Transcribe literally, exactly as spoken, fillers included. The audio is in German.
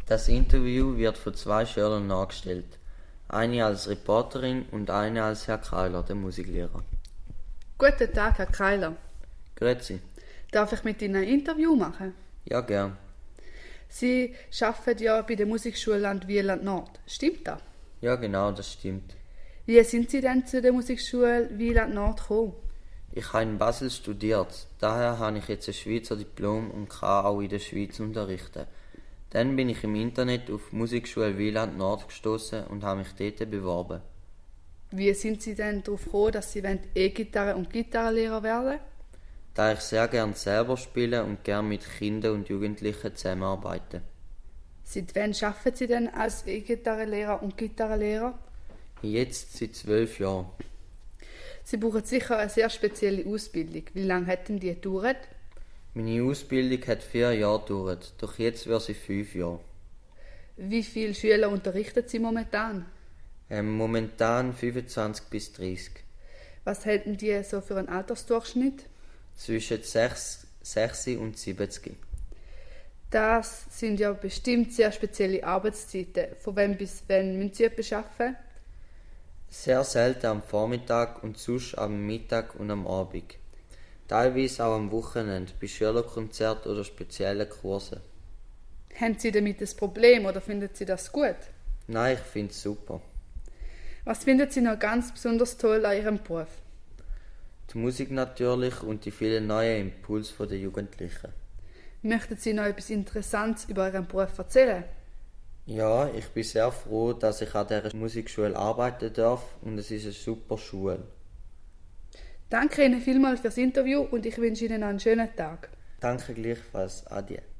Das Interview wird von zwei Schülern nachgestellt. Eine als Reporterin und eine als Herr Kreiler, der Musiklehrer. Guten Tag, Herr Kreiler. Grüezi. Darf ich mit Ihnen ein Interview machen? Ja, gern. Sie arbeiten ja bei der Musikschule Land Wieland Nord. Stimmt das? Ja, genau, das stimmt. Wie sind Sie denn zu der Musikschule Wieland Nord gekommen? Ich habe in Basel studiert, daher habe ich jetzt ein Schweizer Diplom und kann auch in der Schweiz unterrichten. Dann bin ich im Internet auf Musikschule Wieland Nord gestoßen und habe mich dort beworben. Wie sind Sie denn darauf gekommen, dass Sie E-Gitarre und Gitarrenlehrer werden? Da ich sehr gern selber spiele und gern mit Kindern und Jugendlichen zusammenarbeite. Seit wann arbeiten Sie denn als E-Gitarrenlehrer und Gitarrenlehrer? Jetzt seit zwölf Jahren. Sie brauchen sicher eine sehr spezielle Ausbildung. Wie lange hat denn die gedauert? Meine Ausbildung hat vier Jahre gedauert, doch jetzt wird sie fünf Jahre. Wie viele Schüler unterrichten Sie momentan? Ähm, momentan fünfundzwanzig bis dreißig. Was hätten die so für einen Altersdurchschnitt? Zwischen sechs, sechs und siebzig. Das sind ja bestimmt sehr spezielle Arbeitszeiten. Von wann bis wann müssen Sie etwas arbeiten? Sehr selten am Vormittag und sonst am Mittag und am Abend. Teilweise auch am Wochenende, bei Schülerkonzerten oder speziellen Kursen. Haben Sie damit ein Problem oder finden Sie das gut? Nein, ich finde es super. Was finden Sie noch ganz besonders toll an Ihrem Beruf? Die Musik natürlich und die vielen neuen Impulse der Jugendlichen. Möchten Sie noch etwas Interessantes über Ihren Beruf erzählen? Ja, ich bin sehr froh, dass ich an dieser Musikschule arbeiten darf und es ist eine super Schule. Danke Ihnen vielmals fürs Interview und ich wünsche Ihnen noch einen schönen Tag. Danke gleichfalls. Adieu.